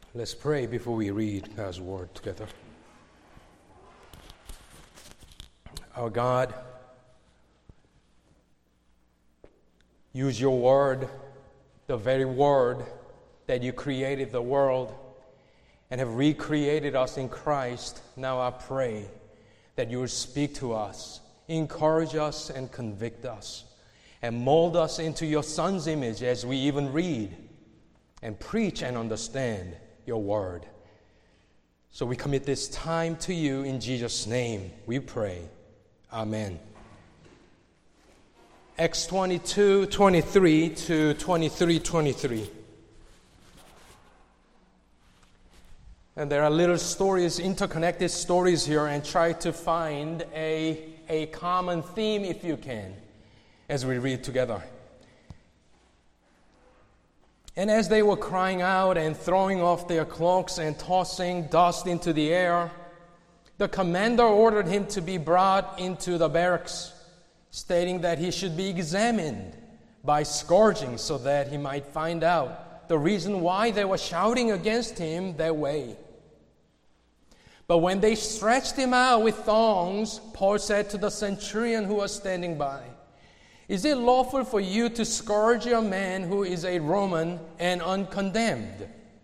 Let's pray before we read God's word together. Our God, use your word, the very word that you created the world and have recreated us in Christ. Now I pray that you will speak to us, encourage us and convict us, and mold us into your Son's image as we even read and preach and understand your word. So we commit this time to you in Jesus' name, we pray. Amen. Acts 22:23 to 23:23. And there are little stories, interconnected stories here, and try to find a common theme if you can, as we read together. And as they were crying out and throwing off their cloaks and tossing dust into the air, the commander ordered him to be brought into the barracks, stating that he should be examined by scourging so that he might find out the reason why they were shouting against him that way. But when they stretched him out with thongs, Paul said to the centurion who was standing by, "Is it lawful for you to scourge a man who is a Roman and uncondemned?"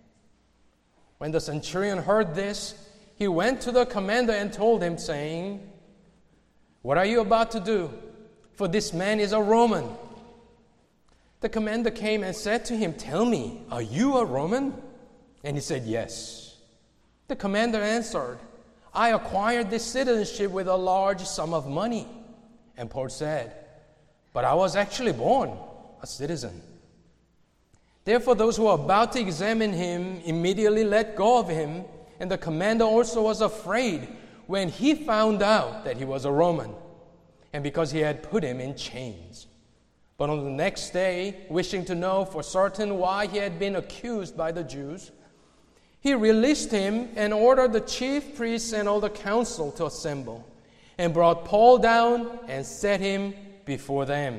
When the centurion heard this, he went to the commander and told him, saying, "What are you about to do? For this man is a Roman." The commander came and said to him, "Tell me, are you a Roman?" And he said, "Yes." The commander answered, "I acquired this citizenship with a large sum of money." And Paul said, "But I was actually born a citizen." Therefore those who were about to examine him immediately let go of him, and the commander also was afraid when he found out that he was a Roman, and because he had put him in chains. But on the next day, wishing to know for certain why he had been accused by the Jews, he released him and ordered the chief priests and all the council to assemble, and brought Paul down and set him before them.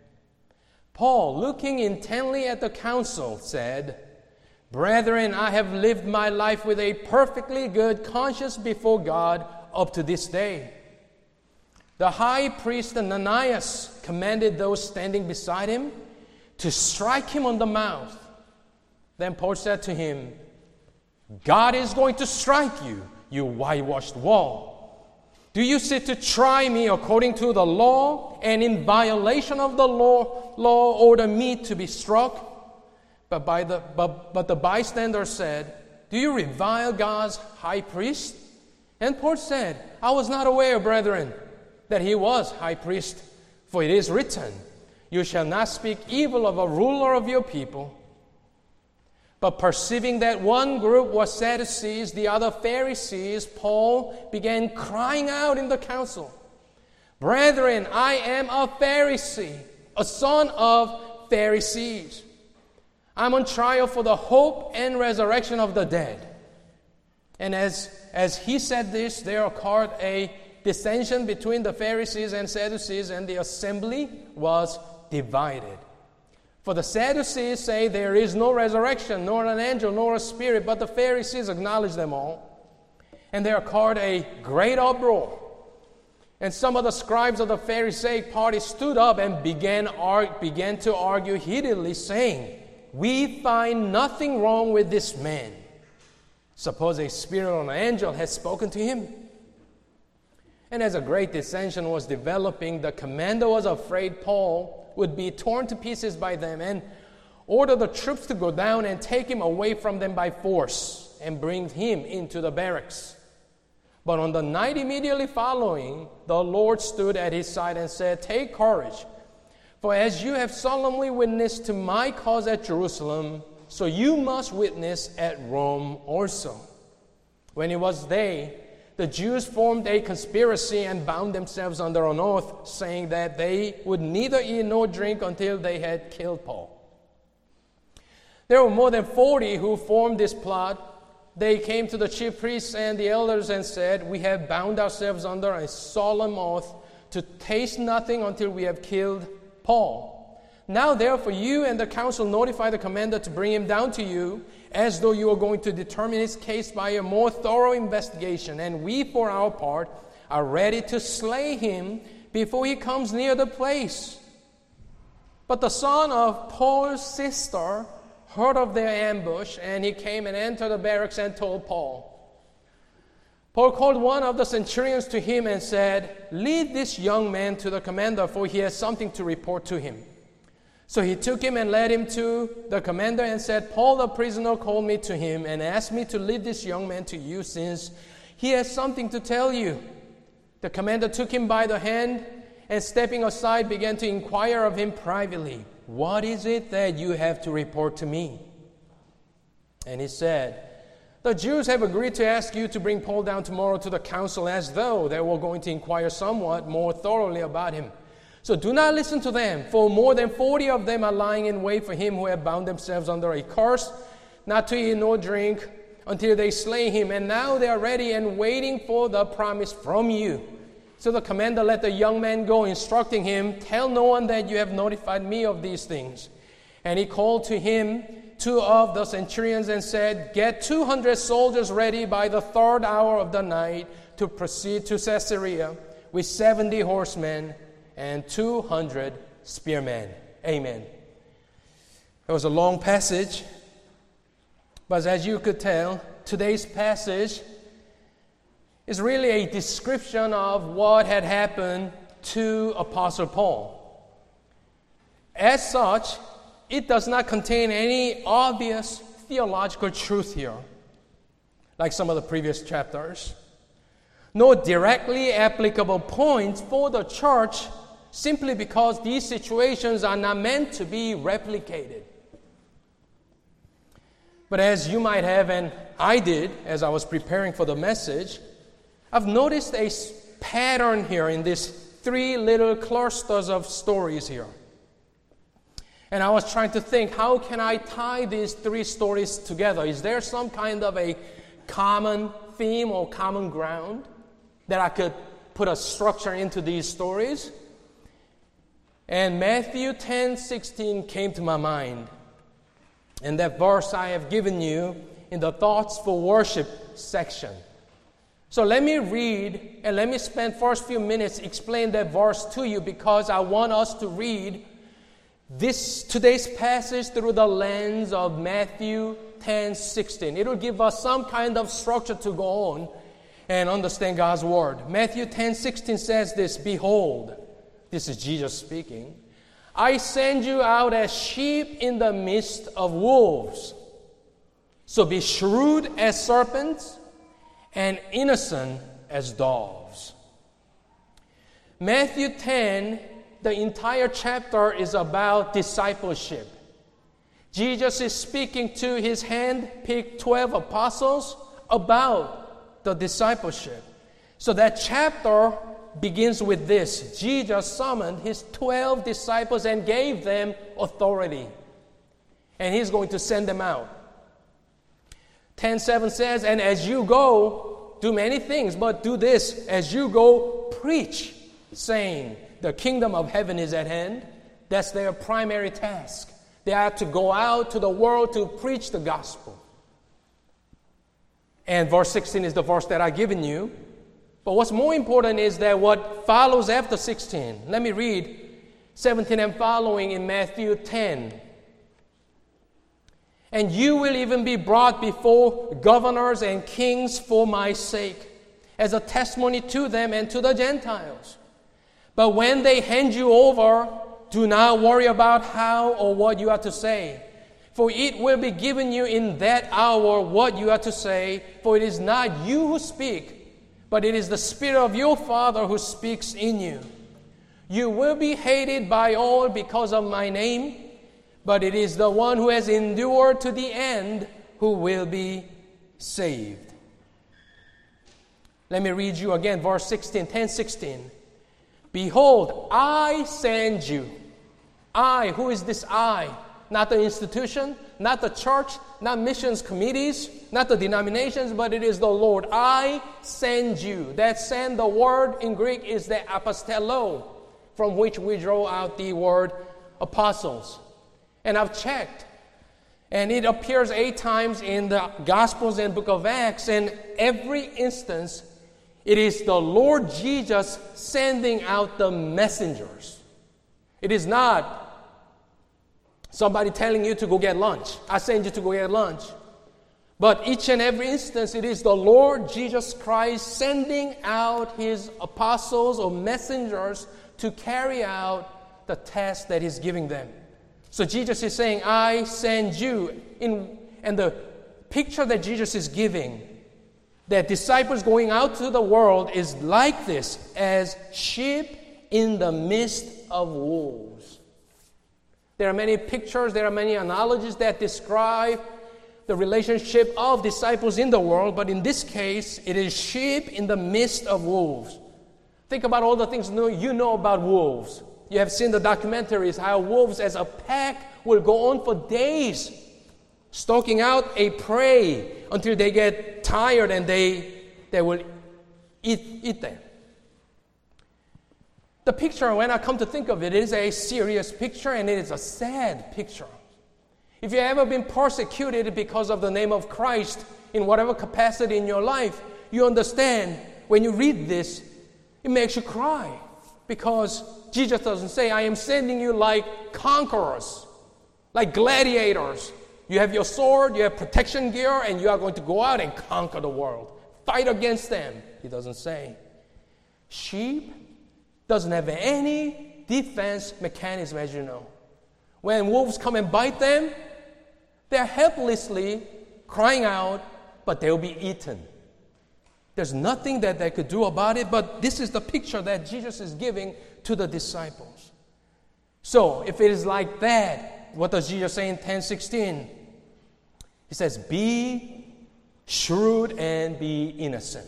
Paul, looking intently at the council, said, "Brethren, I have lived my life with a perfectly good conscience before God up to this day." The high priest Ananias commanded those standing beside him to strike him on the mouth. Then Paul said to him, "God is going to strike you, you whitewashed wall. Do you seek to try me according to the law, and in violation of the law order me to be struck?" But the bystander said, "Do you revile God's high priest?" And Paul said, "I was not aware, brethren, that he was high priest, for it is written, 'You shall not speak evil of a ruler of your people.'" But perceiving that one group was Sadducees, the other Pharisees, Paul began crying out in the council, "Brethren, I am a Pharisee, a son of Pharisees. I'm on trial for the hope and resurrection of the dead." And as he said this, there occurred a dissension between the Pharisees and Sadducees, and the assembly was divided. For the Sadducees say there is no resurrection, nor an angel, nor a spirit, but the Pharisees acknowledge them all. And there occurred a great uproar. And some of the scribes of the Pharisaic party stood up and began to argue heatedly, saying, "We find nothing wrong with this man. Suppose a spirit or an angel has spoken to him." And as a great dissension was developing, the commander was afraid Paul would be torn to pieces by them, and ordered the troops to go down and take him away from them by force and bring him into the barracks. But on the night immediately following, the Lord stood at his side and said, "Take courage, for as you have solemnly witnessed to my cause at Jerusalem, so you must witness at Rome also." When it was day, the Jews formed a conspiracy and bound themselves under an oath, saying that they would neither eat nor drink until they had killed Paul. There were more than 40 who formed this plot. They came to the chief priests and the elders and said, "We have bound ourselves under a solemn oath to taste nothing until we have killed Paul. Now therefore you and the council notify the commander to bring him down to you, as though you are going to determine his case by a more thorough investigation. And we, for our part, are ready to slay him before he comes near the place. But the son of Paul's sister heard of their ambush, and he came and entered the barracks and told Paul. Paul called one of the centurions to him and said, "Lead this young man to the commander, for he has something to report to him." So he took him and led him to the commander and said, "Paul the prisoner called me to him and asked me to lead this young man to you, since he has something to tell you." The commander took him by the hand and, stepping aside, began to inquire of him privately, "What is it that you have to report to me?" And he said, "The Jews have agreed to ask you to bring Paul down tomorrow to the council, as though they were going to inquire somewhat more thoroughly about him. So do not listen to them, for more than 40 of them are lying in wait for him who have bound themselves under a curse, not to eat nor drink until they slay him. And now they are ready and waiting for the promise from you." So the commander let the young man go, instructing him, "Tell no one that you have notified me of these things." And he called to him 2 of the centurions and said, "Get 200 soldiers ready by the 3rd hour of the night to proceed to Caesarea with 70 horsemen and 200 spearmen." Amen. It was a long passage, but as you could tell, today's passage is really a description of what had happened to Apostle Paul. As such, it does not contain any obvious theological truth here, like some of the previous chapters. No directly applicable points for the church, simply because these situations are not meant to be replicated. But as you might have, and I did as I was preparing for the message, I've noticed a pattern here in these 3 little clusters of stories here. And I was trying to think, how can I tie these 3 stories together? Is there some kind of a common theme or common ground that I could put a structure into these stories? And Matthew 10:16 came to my mind. And that verse I have given you in the Thoughts for Worship section. So let me read and let me spend first few minutes explain that verse to you, because I want us to read today's passage through the lens of Matthew 10:16. It will give us some kind of structure to go on and understand God's word. Matthew 10:16 says this, "Behold," this is Jesus speaking, "I send you out as sheep in the midst of wolves. So be shrewd as serpents and innocent as doves." Matthew 10, the entire chapter is about discipleship. Jesus is speaking to his hand-picked 12 apostles about the discipleship. So that chapter begins with this. Jesus summoned his 12 disciples and gave them authority. And he's going to send them out. 10:7 says, "And as you go, do many things, but do this, as you go, preach, saying, the kingdom of heaven is at hand." That's their primary task. They have to go out to the world to preach the gospel. And verse 16 is the verse that I've given you. But what's more important is that what follows after 16. Let me read 17 and following in Matthew 10. "And you will even be brought before governors and kings for my sake, as a testimony to them and to the Gentiles. But when they hand you over, do not worry about how or what you are to say. For it will be given you in that hour what you are to say. For it is not you who speak, but it is the Spirit of your Father who speaks in you. You will be hated by all because of my name, but it is the one who has endured to the end who will be saved." Let me read you again, verse 16, 10:16. "Behold, I send you." I, who is this I? Not the institution, not the church, not missions committees, not the denominations, but it is the Lord. "I send you." That "send," the word in Greek is the apostello, from which we draw out the word apostles. And I've checked. And it appears 8 times in the Gospels and book of Acts. And every instance, it is the Lord Jesus sending out the messengers. It is not somebody telling you to go get lunch. I send you to go get lunch. But each and every instance, it is the Lord Jesus Christ sending out His apostles or messengers to carry out the task that He's giving them. So Jesus is saying, I send you. And the picture that Jesus is giving, that disciples going out to the world is like this, as sheep in the midst of wolves. There are many pictures, there are many analogies that describe the relationship of disciples in the world, but in this case, it is sheep in the midst of wolves. Think about all the things you know about wolves. You have seen the documentaries, how wolves as a pack will go on for days, stalking out a prey until they get tired and they will eat them. The picture, when I come to think of it, is a serious picture and it is a sad picture. If you've ever been persecuted because of the name of Christ in whatever capacity in your life, you understand when you read this, it makes you cry. Because Jesus doesn't say, I am sending you like conquerors, like gladiators. You have your sword, you have protection gear, and you are going to go out and conquer the world. Fight against them. He doesn't say. Sheep doesn't have any defense mechanism, as you know. When wolves come and bite them, they're helplessly crying out, but they'll be eaten. There's nothing that they could do about it, but this is the picture that Jesus is giving to the disciples. So, if it is like that, what does Jesus say in 10:16? He says, be shrewd and be innocent.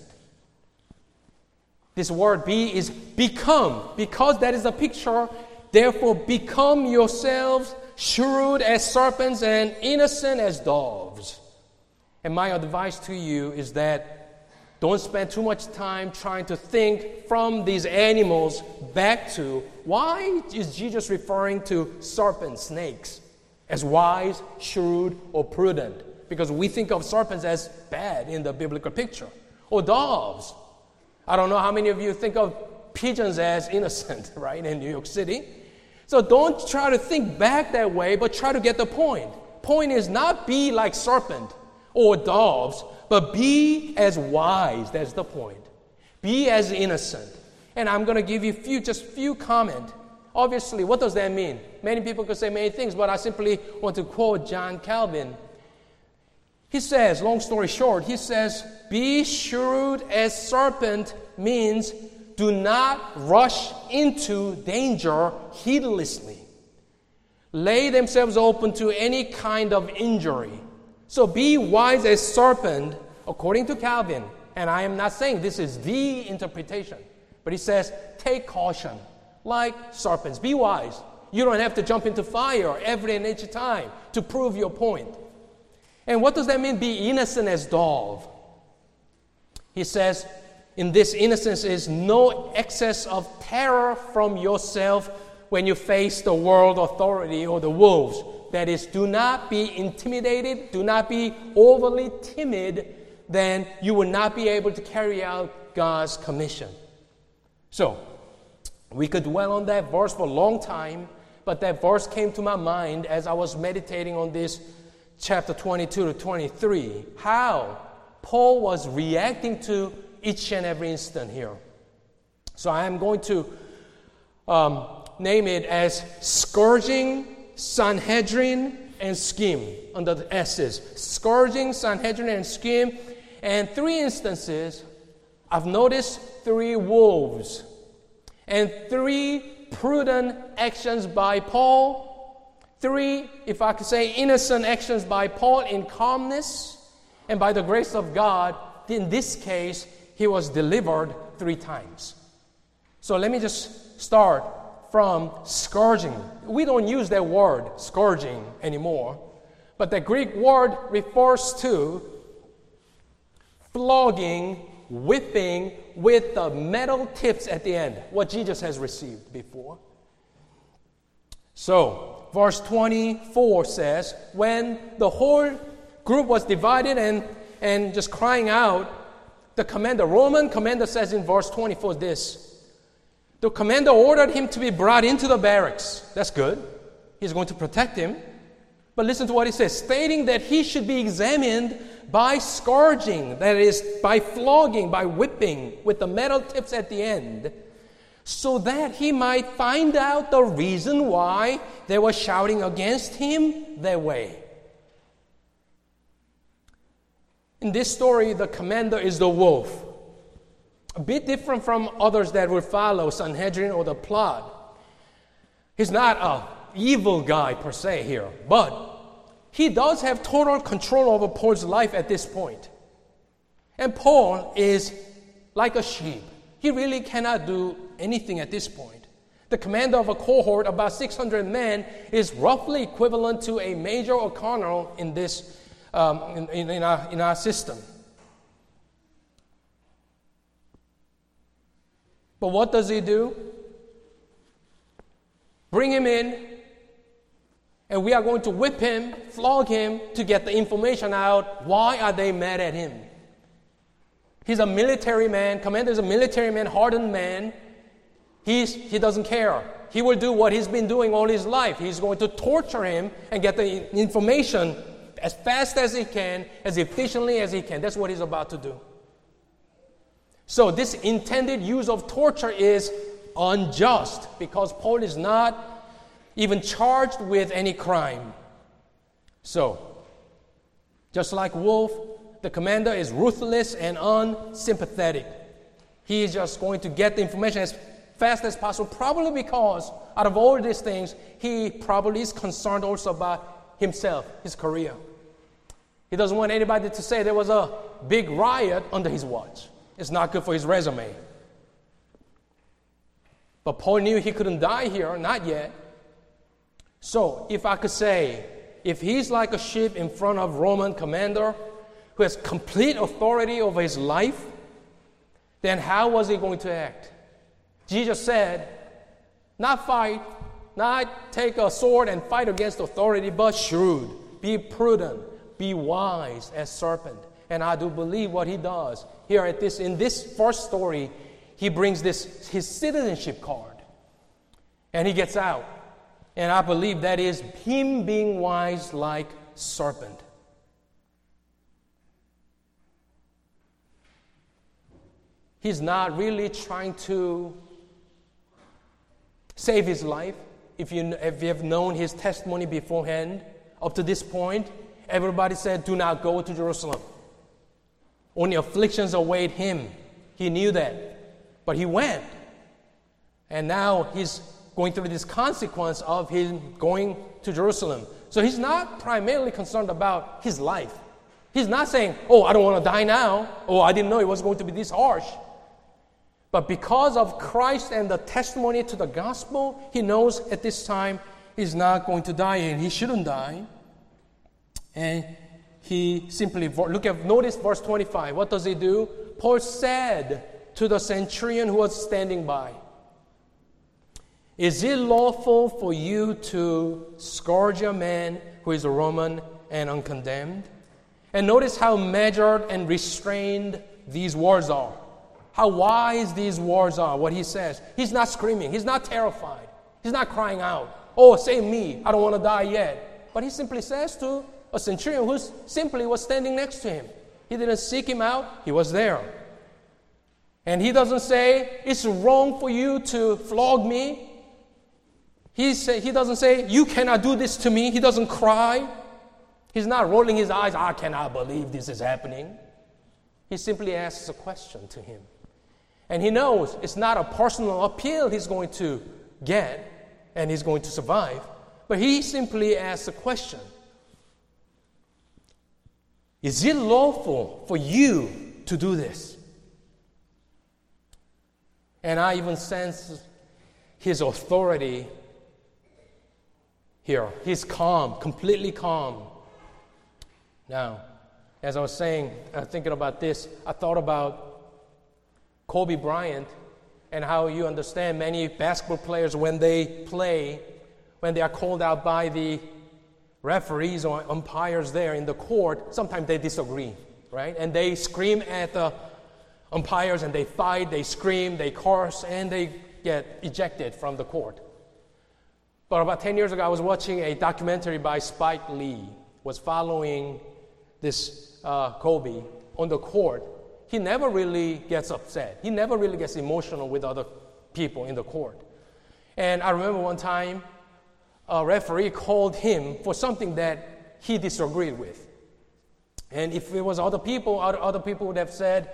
This word be is become. Because that is a picture, therefore become yourselves shrewd as serpents and innocent as doves. And my advice to you is that don't spend too much time trying to think from these animals back to why is Jesus referring to serpents, snakes, as wise, shrewd, or prudent? Because we think of serpents as bad in the biblical picture. Or doves. I don't know how many of you think of pigeons as innocent, right, in New York City. So don't try to think back that way, but try to get the point. Point is not be like serpent or doves, but be as wise. That's the point. Be as innocent. And I'm going to give you just few comments. Obviously, what does that mean? Many people could say many things, but I simply want to quote John Calvin. He says, long story short, he says, be shrewd as serpent means do not rush into danger heedlessly. Lay themselves open to any kind of injury. So be wise as serpent, according to Calvin. And I am not saying this is the interpretation. But he says, take caution, like serpents. Be wise. You don't have to jump into fire every and each time to prove your point. And what does that mean, be innocent as dove? He says, in this innocence is no excess of terror from yourself when you face the world authority or the wolves. That is, do not be intimidated, do not be overly timid, then you will not be able to carry out God's commission. So, we could dwell on that verse for a long time, but that verse came to my mind as I was meditating on this chapter 22 to 23, how Paul was reacting to each and every instant here. So I am going to name it as scourging, Sanhedrin, and scheme under the S's. Scourging, Sanhedrin, and scheme. And 3 instances, I've noticed 3 wolves and 3 prudent actions by Paul. 3, if I could say, innocent actions by Paul in calmness. And by the grace of God, in this case, he was delivered 3 times. So let me just start from scourging. We don't use that word, scourging, anymore. But the Greek word refers to flogging, whipping with the metal tips at the end, what Jesus has received before. So, verse 24 says, when the whole group was divided and just crying out, the Roman commander says in verse 24 this, the commander ordered him to be brought into the barracks. That's good. He's going to protect him. But listen to what he says, stating that he should be examined by scourging, that is, by flogging, by whipping, with the metal tips at the end, so that he might find out the reason why they were shouting against him that way. In this story, the commander is the wolf. A bit different from others that will follow Sanhedrin or the plot. He's not an evil guy per se here, but he does have total control over Paul's life at this point. And Paul is like a sheep. He really cannot do anything at this point. The commander of a cohort, about 600 men, is roughly equivalent to a major or colonel in this in our system. But what does he do? Bring him in, and we are going to whip him, flog him to get the information out. Why are they mad at him? He's a military man. Commander is a military man, hardened man. He doesn't care. He will do what he's been doing all his life. He's going to torture him and get the information as fast as he can, as efficiently as he can. That's what he's about to do. So this intended use of torture is unjust because Paul is not even charged with any crime. So, just like Wolf, the commander is ruthless and unsympathetic. He is just going to get the information as fast as possible, probably because out of all these things, he probably is concerned also about himself, his career. He doesn't want anybody to say there was a big riot under his watch. It's not good for his resume. But Paul knew he couldn't die here, not yet. So, if I could say, if he's like a sheep in front of Roman commander who has complete authority over his life, then how was he going to act? Jesus said, not fight, not take a sword and fight against authority, but shrewd, be prudent, be wise as serpent. And I do believe what he does. Here in this first story, he brings his citizenship card. And he gets out. And I believe that is him being wise like serpent. He's not really trying to save his life. If you have known his testimony beforehand, up to this point, everybody said, do not go to Jerusalem. Only afflictions await him. He knew that. But he went. And now he's going through this consequence of him going to Jerusalem. So he's not primarily concerned about his life. He's not saying, oh, I don't want to die now. Oh, I didn't know it was going to be this harsh. But because of Christ and the testimony to the gospel, he knows at this time he's not going to die and he shouldn't die. And he simply, notice verse 25. What does he do? Paul said to the centurion who was standing by, is it lawful for you to scourge a man who is a Roman and uncondemned? And notice how measured and restrained these words are. How wise these words are, what he says. He's not screaming. He's not terrified. He's not crying out, oh, save me. I don't want to die yet. But he simply says to a centurion who simply was standing next to him. He didn't seek him out. He was there. And he doesn't say, it's wrong for you to flog me. He doesn't say, you cannot do this to me. He doesn't cry. He's not rolling his eyes, I cannot believe this is happening. He simply asks a question to him. And he knows it's not a personal appeal he's going to get and he's going to survive. But he simply asks a question. Is it lawful for you to do this? And I even sense his authority here. He's calm, completely calm. Now, as I was saying, thinking about this, I thought about Kobe Bryant and how you understand many basketball players, when they play, when they are called out by the referees or umpires there in the court, sometimes they disagree, right? And they scream at the umpires and they fight, they scream, they curse, and they get ejected from the court. But about 10 years ago, I was watching a documentary by Spike Lee, was following this Kobe on the court. He never really gets upset. He never really gets emotional with other people in the court. And I remember one time, a referee called him for something that he disagreed with. And if it was other people would have said,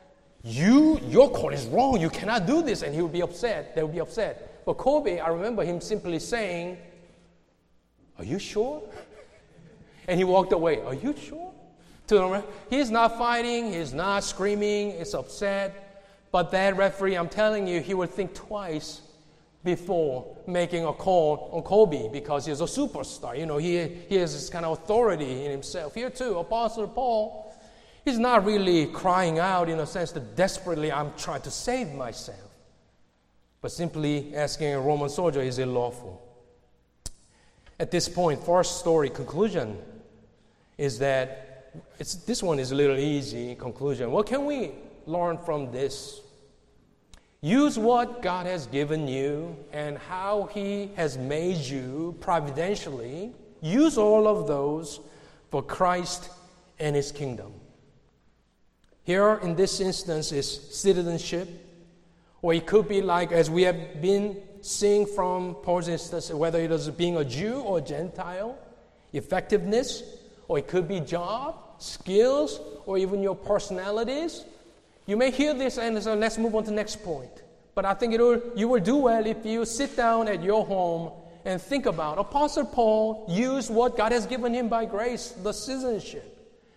your call is wrong, you cannot do this, and he would be upset, they would be upset. But Kobe, I remember him simply saying, "Are you sure?" And he walked away. "Are you sure?" He's not fighting, he's not screaming, he's upset. But that referee, I'm telling you, he would think twice before making a call on Kobe because he's a superstar. You know, he has this kind of authority in himself. Here too, Apostle Paul, he's not really crying out in a sense that desperately I'm trying to save myself, but simply asking a Roman soldier, is it lawful? At this point, first story conclusion is that this one is a little easy conclusion. What can we learn from this? Use what God has given you and how He has made you providentially. Use all of those for Christ and His kingdom. Here in this instance is citizenship, or it could be like, as we have been seeing from Paul's instance, whether it is being a Jew or Gentile, effectiveness, or it could be job, skills, or even your personalities. You may hear this and say, let's move on to the next point. But I think you will do well if you sit down at your home and think about Apostle Paul used what God has given him by grace, the citizenship.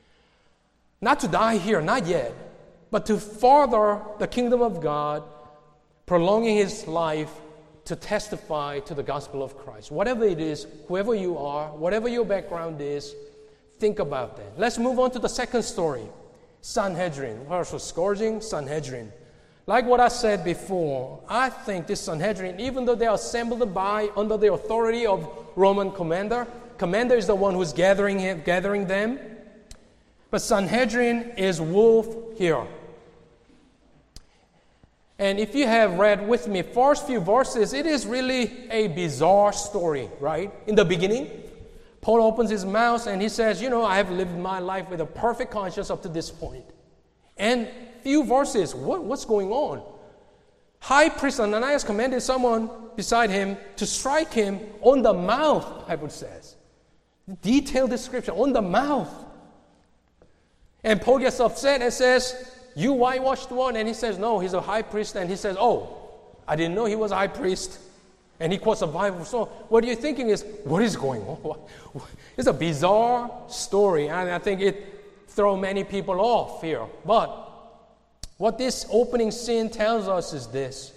Not to die here, not yet, but to further the kingdom of God, prolonging his life to testify to the gospel of Christ. Whatever it is, whoever you are, whatever your background is, think about that. Let's move on to the second story. Sanhedrin. First, scourging, Sanhedrin. Like what I said before, I think this Sanhedrin, even though they are assembled under the authority of Roman commander is the one who's gathering them, but Sanhedrin is wolf here. And if you have read with me first few verses, it is really a bizarre story, right? In the beginning, Paul opens his mouth and he says, I have lived my life with a perfect conscience up to this point. And few verses, what's going on? High priest Ananias commanded someone beside him to strike him on the mouth, the Bible says. Detailed description, on the mouth. And Paul gets upset and says, "You whitewashed one." And he says, "No, he's a high priest." And he says, "Oh, I didn't know he was a high priest." And he quotes a Bible. So what you're thinking is, what is going on? It's a bizarre story, and I think it throws many people off here. But what this opening scene tells us is this.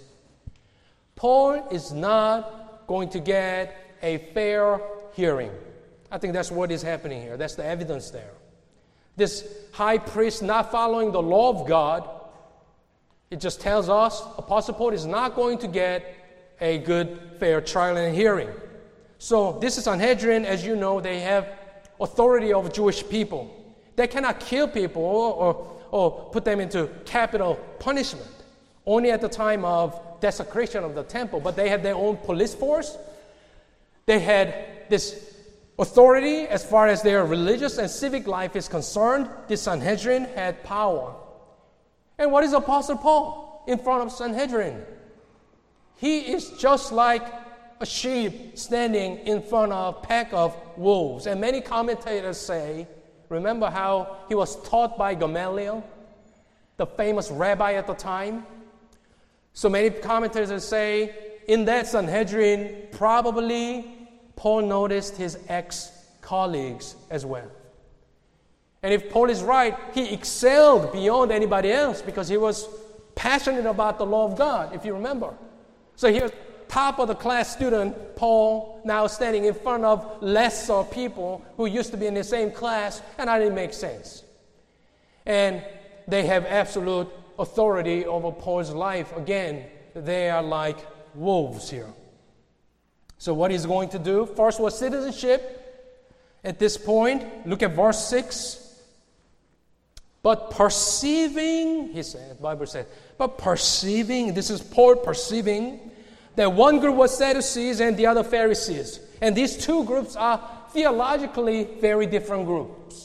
Paul is not going to get a fair hearing. I think that's what is happening here. That's the evidence there. This high priest not following the law of God, it just tells us Apostle Paul is not going to get a good, fair trial and hearing. So this is Sanhedrin, as you know, they have authority over Jewish people. They cannot kill people or put them into capital punishment, only at the time of desecration of the temple. But they had their own police force. They had this authority as far as their religious and civic life is concerned. This Sanhedrin had power. And what is Apostle Paul in front of Sanhedrin? He is just like a sheep standing in front of a pack of wolves. And many commentators say, remember how he was taught by Gamaliel, the famous rabbi at the time? So many commentators say, in that Sanhedrin, probably Paul noticed his ex-colleagues as well. And if Paul is right, he excelled beyond anybody else because he was passionate about the law of God, if you remember. So here's top of the class student, Paul, now standing in front of lesser people who used to be in the same class, and that didn't make sense. And they have absolute authority over Paul's life. Again, they are like wolves here. So what he's going to do, first was citizenship. At this point, look at verse 6. But perceiving, he said, the Bible says, but perceiving, this is Paul perceiving, that one group was Sadducees and the other Pharisees. And these two groups are theologically very different groups.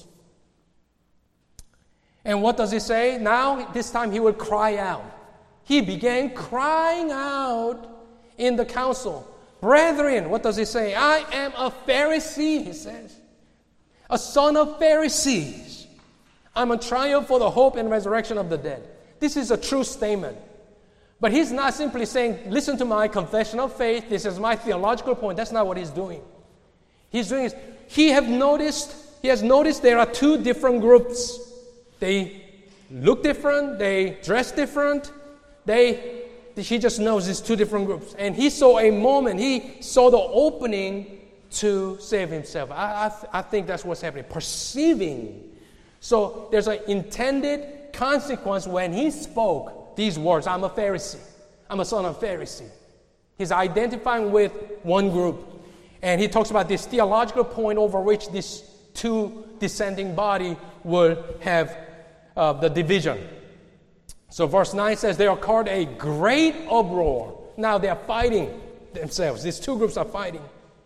And what does he say? Now, this time he will cry out. He began crying out in the council. Brethren, what does he say? I am a Pharisee, he says. A son of Pharisees. I'm a triumph for the hope and resurrection of the dead. This is a true statement. But he's not simply saying, listen to my confession of faith. This is my theological point. That's not what he's doing. He's doing is, he has noticed there are two different groups. They look different. They dress different. He just knows these two different groups. And he saw a moment. He saw the opening to save himself. I think that's what's happening. Perceiving. So there's an intended consequence when he spoke these words. I'm a Pharisee. I'm a son of Pharisee. He's identifying with one group. And he talks about this theological point over which these two descending body will have the division. So verse 9 says, there occurred a great uproar. Now they are fighting themselves. These two groups are fighting.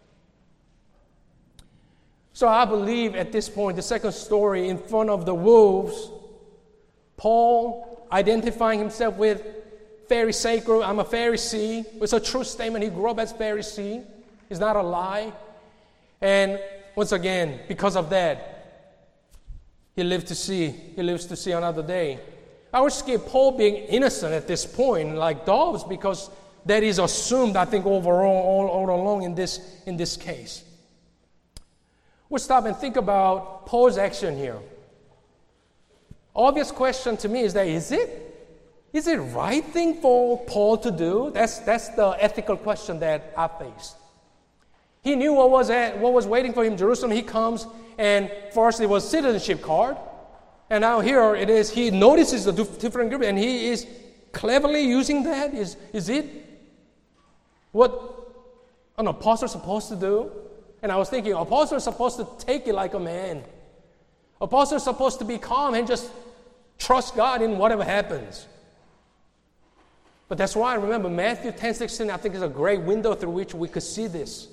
So I believe at this point, the second story, in front of the wolves, Paul identifying himself with Pharisaical, I'm a Pharisee. It's a true statement. He grew up as Pharisee. It's not a lie. And once again, because of that, he lives to see another day. I would skip Paul being innocent at this point, like doves, because that is assumed, I think, overall, all along in this case. We'll stop and think about Paul's action here. Obvious question to me is that is it right thing for Paul to do? That's the ethical question that I faced. He knew what was waiting for him in Jerusalem. He comes, and first it was citizenship card, and now here it is. He notices the different group, and he is cleverly using that. Is it what an apostle is supposed to do? And I was thinking, apostle is supposed to take it like a man. Apostle is supposed to be calm and just trust God in whatever happens. But that's why I remember Matthew 10:16, I think is a great window through which we could see this.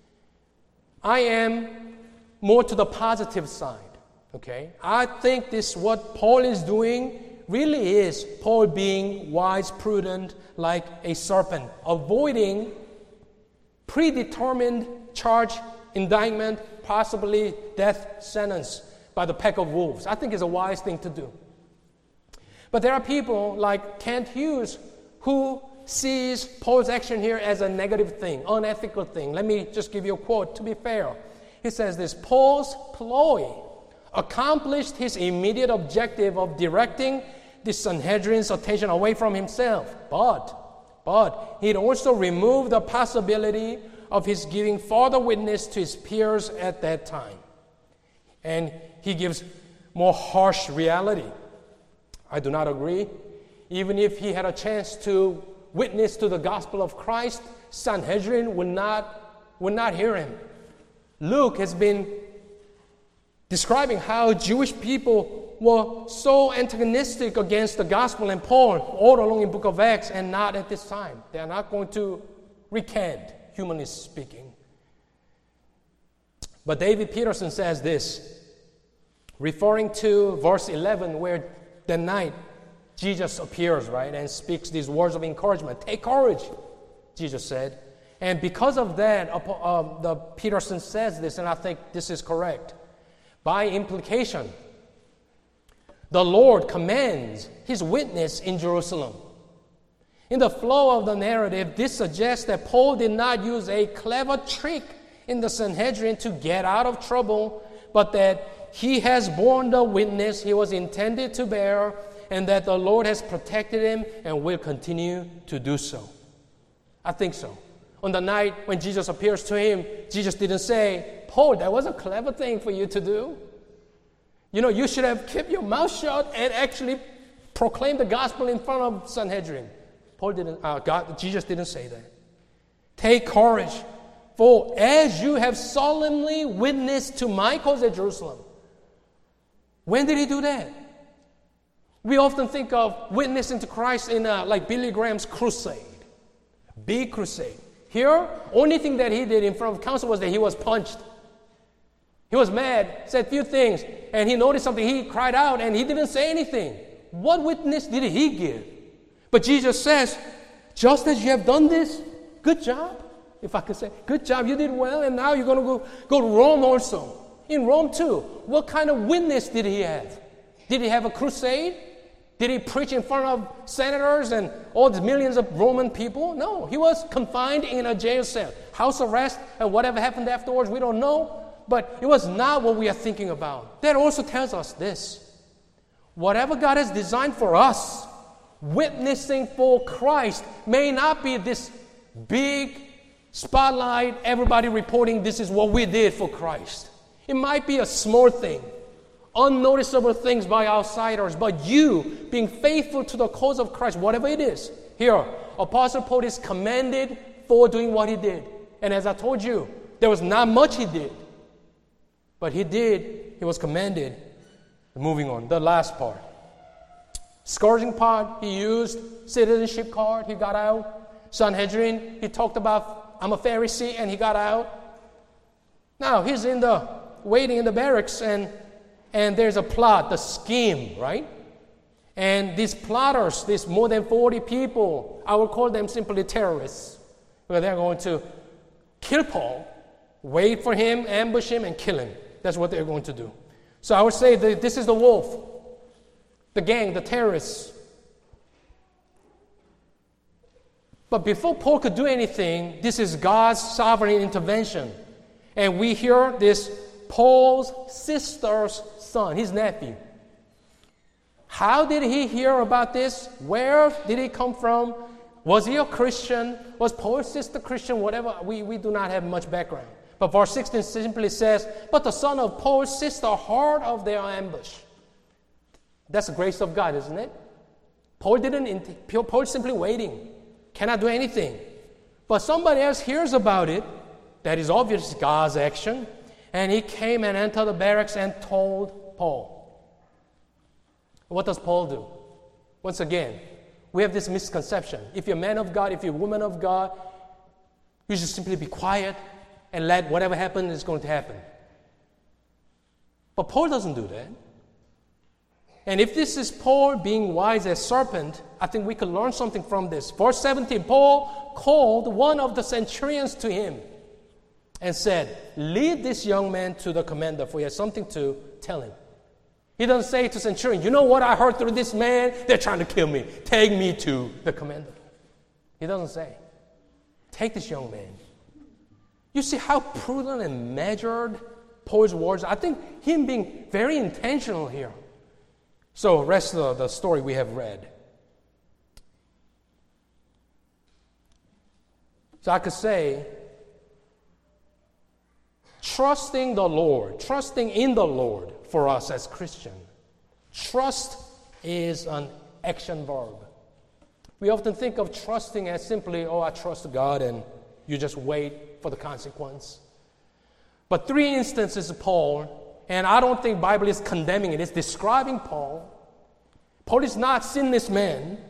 I am more to the positive side. Okay? I think what Paul is doing really is Paul being wise, prudent, like a serpent, avoiding predetermined charge, indictment, possibly death sentence by the pack of wolves. I think it's a wise thing to do. But there are people like Kent Hughes who sees Paul's action here as a negative thing, unethical thing. Let me just give you a quote to be fair. He says this, Paul's ploy accomplished his immediate objective of directing the Sanhedrin's attention away from himself. But he'd also removed the possibility of his giving further witness to his peers at that time. And he gives more harsh reality. I do not agree. Even if he had a chance to witness to the gospel of Christ, Sanhedrin would not hear him. Luke has been describing how Jewish people were so antagonistic against the gospel and Paul all along in the book of Acts, and not at this time. They are not going to recant, humanly speaking. But David Peterson says this, referring to verse 11, where that night Jesus appears, right, and speaks these words of encouragement. Take courage, Jesus said. And because of that, the Peterson says this, and I think this is correct. By implication, the Lord commands his witness in Jerusalem. In the flow of the narrative, this suggests that Paul did not use a clever trick in the Sanhedrin to get out of trouble, but that he has borne the witness he was intended to bear, and that the Lord has protected him and will continue to do so. I think so. On the night when Jesus appears to him, Jesus didn't say, Paul, that was a clever thing for you to do. You know, you should have kept your mouth shut and actually proclaimed the gospel in front of Sanhedrin. Jesus didn't say that. Take courage, For as you have solemnly witnessed to my cause at Jerusalem. When did he do that? We often think of witnessing to Christ in like Billy Graham's crusade. Big crusade. Here, only thing that he did in front of council was that he was punched. He was mad, said a few things, and he noticed something. He cried out, and he didn't say anything. What witness did he give? But Jesus says, just as you have done this, good job, if I could say, good job, you did well, and now you're going to go to Rome also. In Rome too, what kind of witness did he have? Did he have a crusade? Did he preach in front of senators and all these millions of Roman people? No, he was confined in a jail cell, house arrest, and whatever happened afterwards, we don't know. But it was not what we are thinking about. That also tells us this. Whatever God has designed for us, witnessing for Christ may not be this big spotlight, everybody reporting this is what we did for Christ. It might be a small thing, unnoticeable things by outsiders, but you being faithful to the cause of Christ, whatever it is. Here, Apostle Paul is commended for doing what he did. And as I told you, there was not much he did. But he was commended. Moving on, the last part. Scourging part, he used citizenship card, he got out. Sanhedrin, he talked about, I'm a Pharisee, and he got out. Now, he's waiting in the barracks, and there's a plot, the scheme, right? And these plotters, these more than 40 people, I will call them simply terrorists, where they're going to kill Paul, wait for him, ambush him, and kill him. That's what they're going to do. So I would say that this is the wolf, the gang, the terrorists. But before Paul could do anything, this is God's sovereign intervention. And we hear this Paul's sister's son, his nephew. How did he hear about this? Where did he come from? Was he a Christian? Was Paul's sister Christian? Whatever, we do not have much background. But verse 16 simply says, but the son of Paul's sister heard of their ambush. That's the grace of God, isn't it? Paul's simply waiting. Cannot do anything. But somebody else hears about it. That is obviously God's action. And he came and entered the barracks and told Paul. What does Paul do? Once again, we have this misconception. If you're a man of God, if you're a woman of God, you should simply be quiet and let whatever happens is going to happen. But Paul doesn't do that. And if this is Paul being wise as serpent, I think we could learn something from this. Verse 17, Paul called one of the centurions to him and said, lead this young man to the commander, for he has something to tell him. He doesn't say to centurion, you know what I heard through this man? They're trying to kill me. Take me to the commander. He doesn't say. Take this young man. You see how prudent and measured Paul's words are? I think him being very intentional here. So, rest of the story we have read. So I could say, trusting the Lord, trusting in the Lord for us as Christians. Trust is an action verb. We often think of trusting as simply, I trust God, and you just wait for the consequence. But 3 instances of Paul, and I don't think the Bible is condemning it, it's describing Paul. Paul is not a sinless man.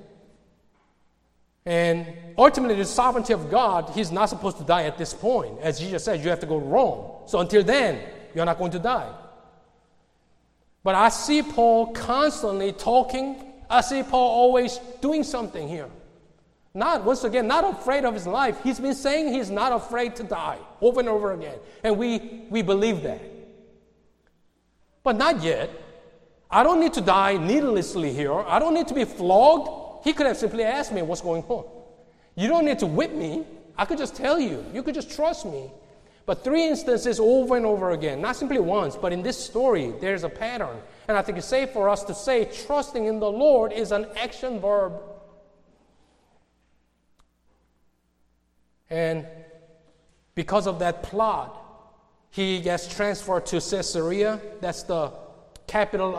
And ultimately, the sovereignty of God, he's not supposed to die at this point. As Jesus said, you have to go to Rome. So until then, you're not going to die. But I see Paul constantly talking. I see Paul always doing something here. Not afraid of his life. He's been saying he's not afraid to die over and over again. And we believe that. But not yet. I don't need to die needlessly here. I don't need to be flogged. He could have simply asked me what's going on. You don't need to whip me. I could just tell you. You could just trust me. But 3 instances over and over again, not simply once, but in this story, there's a pattern. And I think it's safe for us to say trusting in the Lord is an action verb. And because of that plot, he gets transferred to Caesarea. That's the capital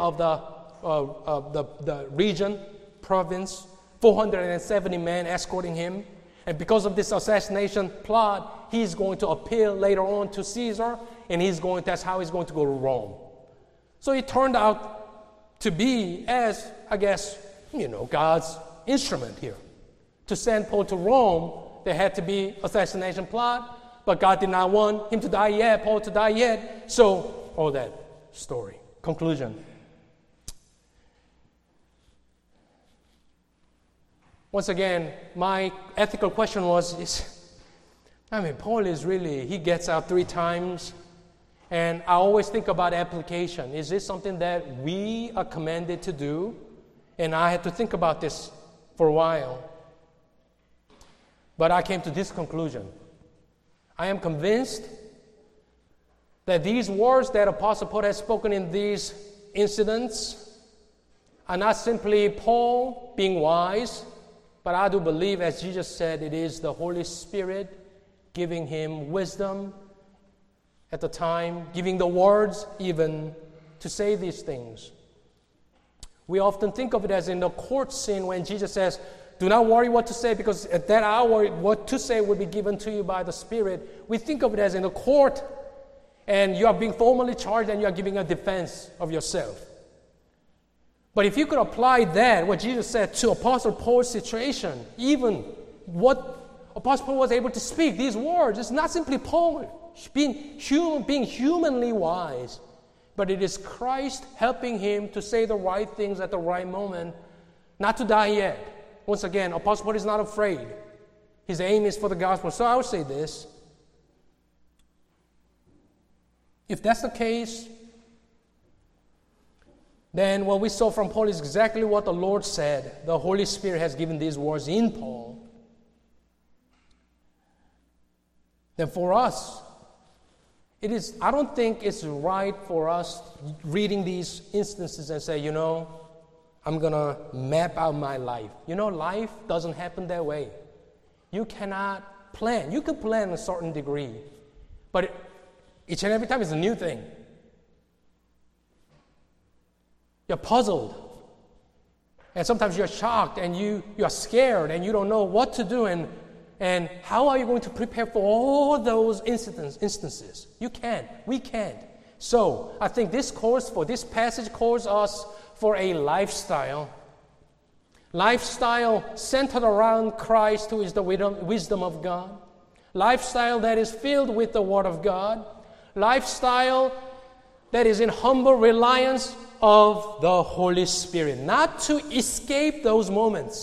of the region, province. 470 men escorting him. And because of this assassination plot, he's going to appeal later on to Caesar, and that's how he's going to go to Rome. So it turned out to be as, I guess, God's instrument here. To send Paul to Rome, there had to be assassination plot, but God did not want him to die yet, Paul to die yet. So, all that story. Conclusion. Once again, my ethical question Paul he gets out 3 times, and I always think about application. Is this something that we are commanded to do? And I had to think about this for a while. But I came to this conclusion. I am convinced that these words that Apostle Paul has spoken in these incidents are not simply Paul being wise, but I do believe, as Jesus said, it is the Holy Spirit giving him wisdom at the time, giving the words even to say these things. We often think of it as in the court scene when Jesus says, do not worry what to say, because at that hour what to say will be given to you by the Spirit. We think of it as in the court, and you are being formally charged and you are giving a defense of yourself. But if you could apply that, what Jesus said, to Apostle Paul's situation, even what Apostle Paul was able to speak, these words, it's not simply Paul being humanly wise, but it is Christ helping him to say the right things at the right moment, not to die yet. Once again, Apostle Paul is not afraid. His aim is for the gospel. So I would say this. If that's the case, then what we saw from Paul is exactly what the Lord said. The Holy Spirit has given these words in Paul. Then for us, I don't think it's right for us reading these instances and say, I'm going to map out my life. Life doesn't happen that way. You cannot plan. You can plan a certain degree, but each and every time it's a new thing. You're puzzled. And sometimes you're shocked and you are scared and you don't know what to do and how are you going to prepare for all those instances? You can't. We can't. So I think this passage calls us for a lifestyle centered around Christ, who is the wisdom of God. Lifestyle that is filled with the Word of God. Lifestyle that is in humble reliance of the Holy Spirit, not to escape those moments,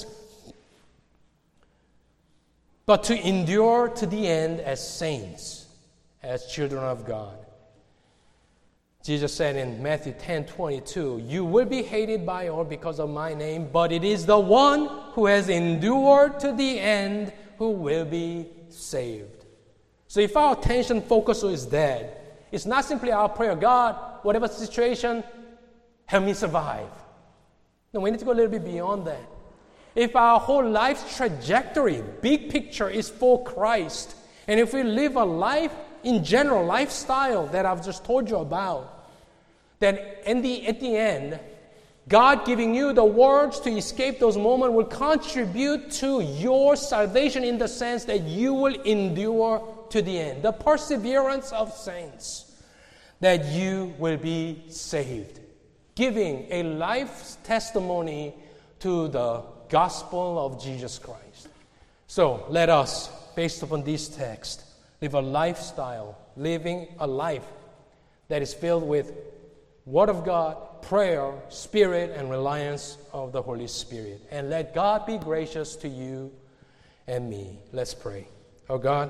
but to endure to the end as saints, as children of God. Jesus said in Matthew 10:22, you will be hated by all because of my name, but it is the one who has endured to the end who will be saved. So if our attention focus is that, it's not simply our prayer, God, whatever situation, help me survive. No, we need to go a little bit beyond that. If our whole life's trajectory, big picture, is for Christ, and if we live a life, in general, lifestyle that I've just told you about, then at the end, God giving you the words to escape those moments will contribute to your salvation in the sense that you will endure to the end. The perseverance of saints, that you will be saved. Giving a life testimony to the gospel of Jesus Christ. So let us, based upon this text, live a lifestyle, living a life that is filled with Word of God, prayer, Spirit, and reliance of the Holy Spirit. And let God be gracious to you and me. Let's pray. Oh God,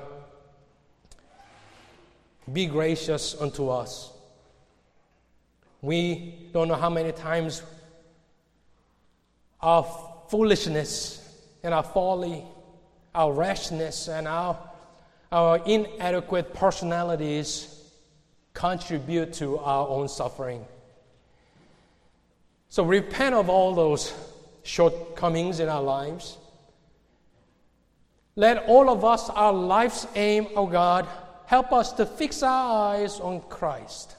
be gracious unto us. We don't know how many times our foolishness and our folly, our rashness, and our inadequate personalities contribute to our own suffering. So repent of all those shortcomings in our lives. Let all of us, our life's aim, oh God, help us to fix our eyes on Christ.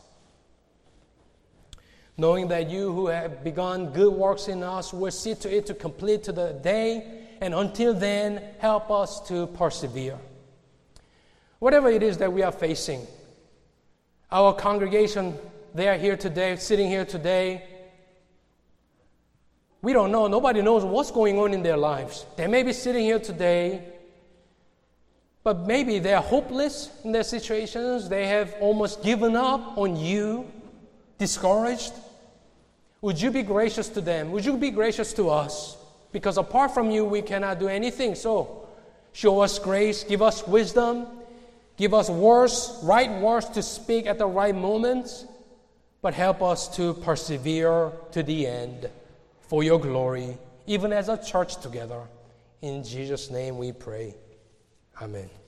Knowing that you who have begun good works in us will see to it to complete to the day And until then, help us to persevere. Whatever it is that we are facing, our congregation, they are here today, sitting here today. We don't know. Nobody knows what's going on in their lives. They may be sitting here today, but maybe they are hopeless in their situations. They have almost given up on you, discouraged. Would you be gracious to them? Would you be gracious to us? Because apart from you, we cannot do anything. So show us grace, give us wisdom, give us words, right words to speak at the right moments, but help us to persevere to the end for your glory, even as a church together. In Jesus' name we pray. Amen.